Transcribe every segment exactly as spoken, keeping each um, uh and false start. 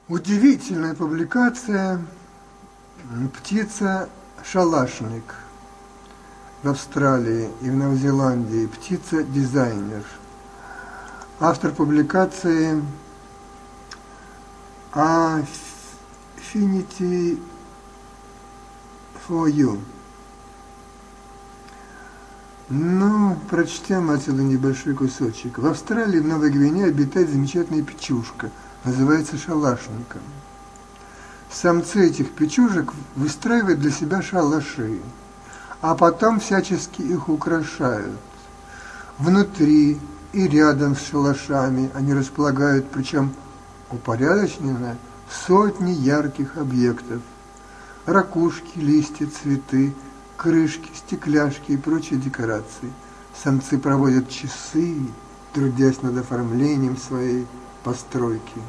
Удивительная публикация «Птица-шалашник» в Австралии и в Новозеландии. Птица-дизайнер. Автор публикации Affinity for You. Ну, прочтем отсюда небольшой кусочек. В Австралии, в Новой Гвинее обитает замечательная печушка, называется шалашником. Самцы этих печужек выстраивают для себя шалаши, а потом всячески их украшают. Внутри и рядом с шалашами они располагают, причем упорядоченно, сотни ярких объектов. Ракушки, листья, цветы, крышки, стекляшки и прочие декорации. Самцы проводят часы, трудясь над оформлением своей постройки.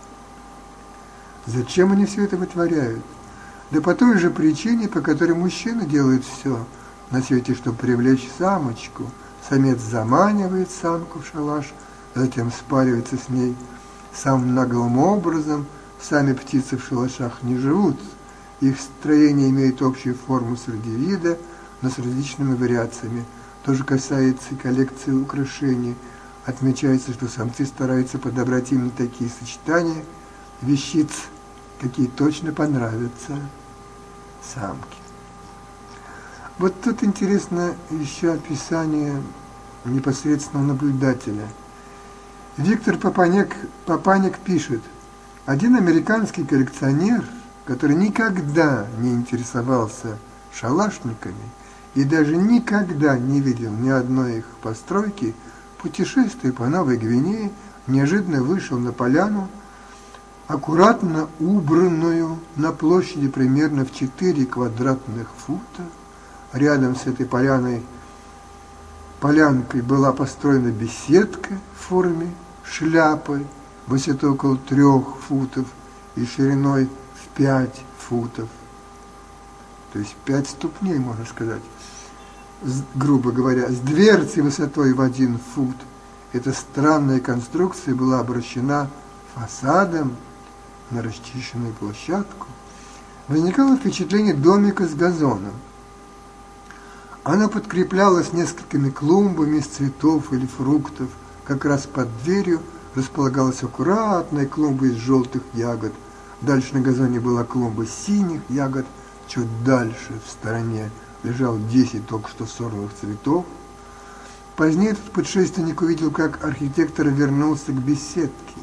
Зачем они все это вытворяют? Да по той же причине, по которой мужчины делают все на свете, чтобы привлечь самочку. Самец заманивает самку в шалаш, затем спаривается с ней самым наглым образом. Сами птицы в шалашах не живут. Их строение имеет общую форму среди вида, но с различными вариациями. То же касается и коллекции украшений. Отмечается, что самцы стараются подобрать именно такие сочетания вещиц, какие точно понравятся самке. Вот тут интересно еще описание непосредственного наблюдателя. Виктор Папаняк, Папаняк пишет: один американский коллекционер, который никогда не интересовался шалашниками и даже никогда не видел ни одной их постройки, путешествуя по Новой Гвинее, неожиданно вышел на поляну, аккуратно убранную на площади примерно в четыре квадратных фута. Рядом с этой поляной, полянкой была построена беседка в форме шляпы, высотой около трех футов и шириной в пять футов. То есть пять ступней, можно сказать, с, грубо говоря, с дверцей высотой в один фут. Эта странная конструкция была обращена фасадом на расчищенную площадку. Возникало впечатление домика с газоном. Она подкреплялась несколькими клумбами из цветов или фруктов. Как раз под дверью располагалась аккуратная клумба из желтых ягод. Дальше на газоне была клумба синих ягод. Чуть дальше, в стороне, лежал десять только что сорванных цветов. Позднее этот путешественник увидел, как архитектор вернулся к беседке.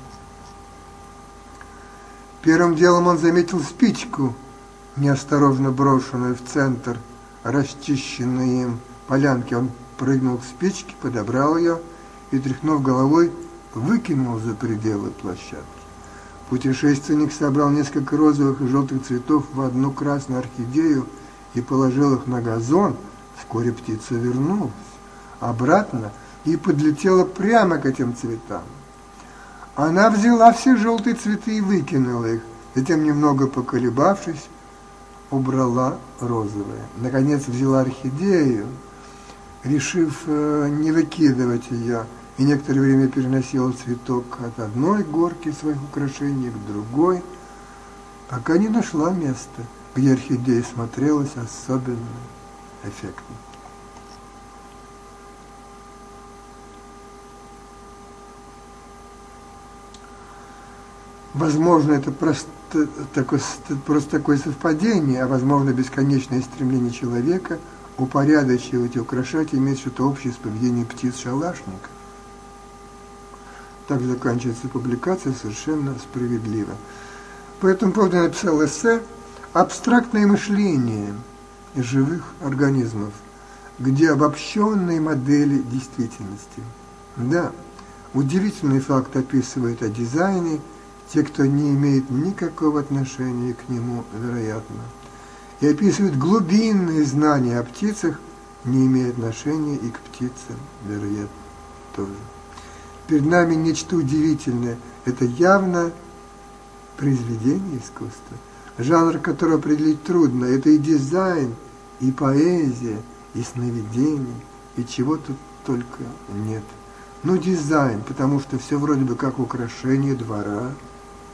Первым делом он заметил спичку, неосторожно брошенную в центр расчищенной им полянки. Он прыгнул к спичке, подобрал ее и, тряхнув головой, выкинул за пределы площадки. Путешественник собрал несколько розовых и желтых цветов в одну красную орхидею и положил их на газон. Вскоре птица вернулась обратно и подлетела прямо к этим цветам. Она взяла все желтые цветы и выкинула их, затем, немного поколебавшись, убрала розовые. Наконец взяла орхидею, решив э, не выкидывать ее, и некоторое время переносила цветок от одной горки своих украшений к другой, пока не нашла места, где орхидея смотрелась особенно эффектно. Возможно, это просто такое, просто такое совпадение, а возможно, бесконечное стремление человека упорядочивать и украшать имеет что-то общее с поведением птиц-шалашников. Так заканчивается публикация совершенно справедливо. По этому поводу я написал эссе «Абстрактное мышление живых организмов», где обобщенные модели действительности. Да, удивительный факт описывает о дизайне те, кто не имеет никакого отношения к нему, вероятно, и описывают глубинные знания о птицах, не имея отношения и к птицам, вероятно, тоже. Перед нами нечто удивительное. Это явно произведение искусства, жанр которого определить трудно. Это и дизайн, и поэзия, и сновидение, и чего тут только нет. Ну, дизайн, потому что все вроде бы как украшение двора,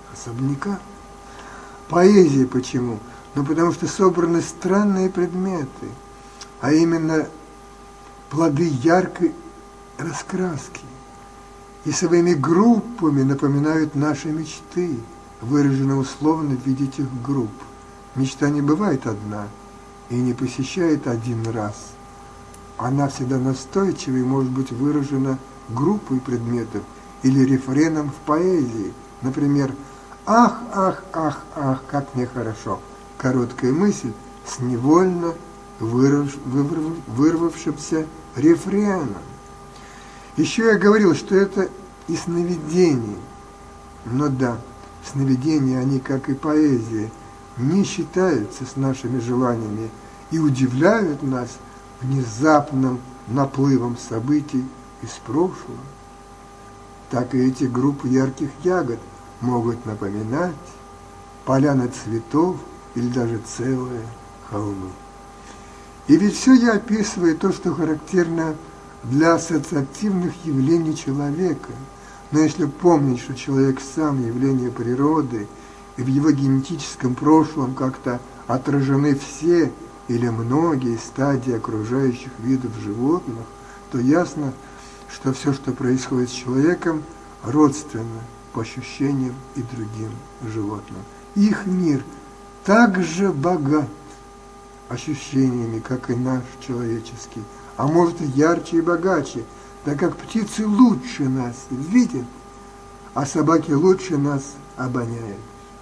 особняка. Поэзия почему? Ну, потому что собраны странные предметы, а именно плоды яркой раскраски. И своими группами напоминают наши мечты, выраженные условно в виде этих групп. Мечта не бывает одна и не посещает один раз. Она всегда настойчива и может быть выражена группой предметов или рефреном в поэзии. Например, «Ах, ах, ах, ах, как мне хорошо!» Короткая мысль с невольно вырвав, вырвав, вырвавшимся рефреном. Еще я говорил, что это и сновидения. Но да, сновидения, они, как и поэзия, не считаются с нашими желаниями и удивляют нас внезапным наплывом событий из прошлого. Так и эти группы ярких ягод могут напоминать поляны цветов или даже целые холмы. И ведь все я описываю то, что характерно для ассоциативных явлений человека. Но если помнить, что человек сам явление природы, и в его генетическом прошлом как-то отражены все или многие стадии окружающих видов животных, то ясно, что все, что происходит с человеком, родственно по ощущениям и другим животным. Их мир также богат ощущениями, как и наш человеческий, а может и ярче и богаче, так как птицы лучше нас видят, а собаки лучше нас обоняют,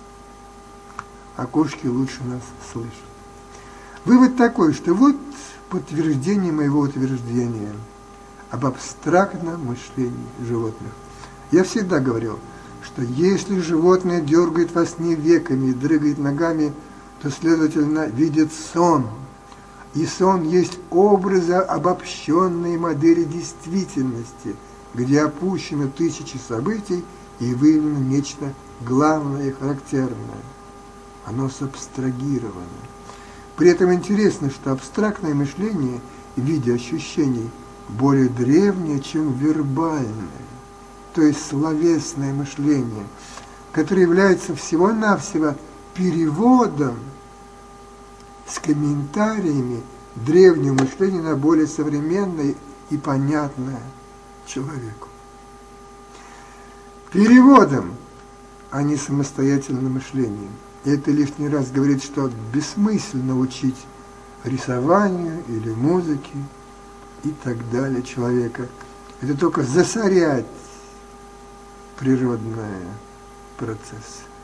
а кошки лучше нас слышат. Вывод такой, что вот подтверждение моего утверждения об абстрактном мышлении животных. Я всегда говорил, что если животное дергает во сне веками и дрыгает ногами, то, следовательно, видит сон. И сон есть образы обобщенной модели действительности, где опущены тысячи событий и выявлено нечто главное и характерное. Оно сабстрагировано. При этом интересно, что абстрактное мышление в виде ощущений более древнее, чем вербальное, то есть словесное мышление, которое является всего-навсего переводом с комментариями древнего мышления на более современное и понятное человеку. Переводом, а не самостоятельным мышлением. И это лишний раз говорит, что бессмысленно учить рисованию или музыке и так далее человека. Это только засорять природные процессы.